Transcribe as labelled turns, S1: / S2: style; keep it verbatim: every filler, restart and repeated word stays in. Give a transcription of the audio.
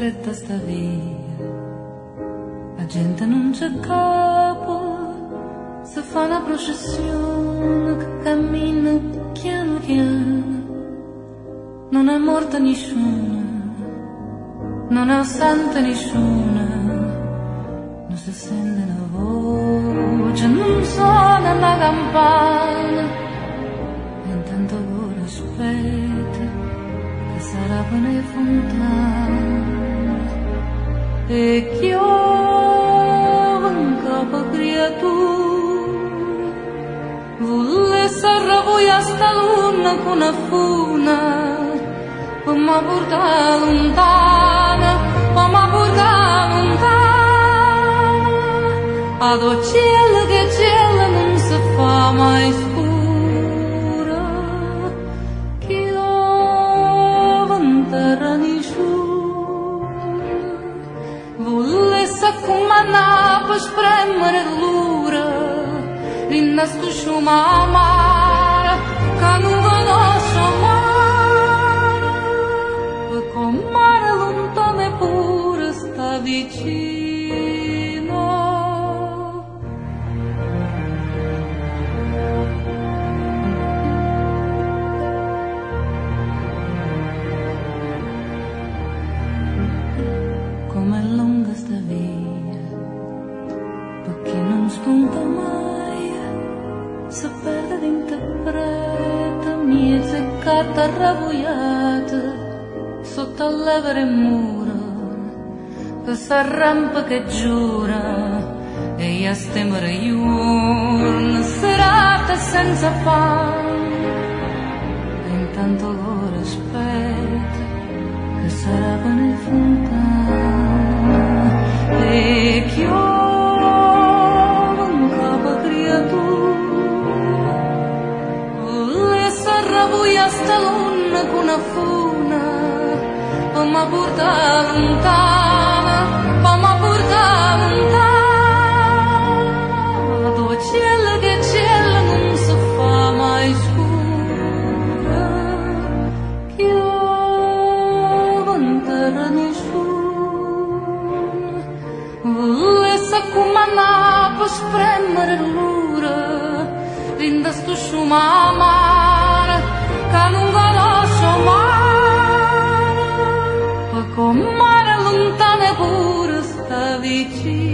S1: stretta sta via, la gente non c'è capo, se fa una processione che cammina piano piano, non è morta nessuna, non è assente nessuna, non si sente una voce, non suona la campana, e intanto ora aspetta che sarà per le fontane, e chiova in capo creatura, volesse arravoia sta luna con una funa, poi mi porta lontana, poi mi porta lontana, ad o cielo che cielo non si fa mai scura, chiova in terra nessuno, volesse accomandare per spremere l'ura, linda sto sciuma amara, che non conosce mai, e con mare lontano eppure sta vicino. Com'è lunga sta via, perché non spunta mai, si perde d'interpreta, mia zeccata arravoiata, sotto al levere muro, che s'arrampa che giura, e io stemere giorno, serata senza fame, e intanto ora aspetta, che sarà per le fontane, e chiova in capo creatura, volesse arravoia sta luna con una funa, poi mi porta lontana, poi mi porta lontana, dove cielo che cielo non si fa mai scura, chiova in terra nessuno, volesse accomandare per spremere l'ura, linda sto sciuma amara, che non conosce mai, con mare lontane pure sta vicino.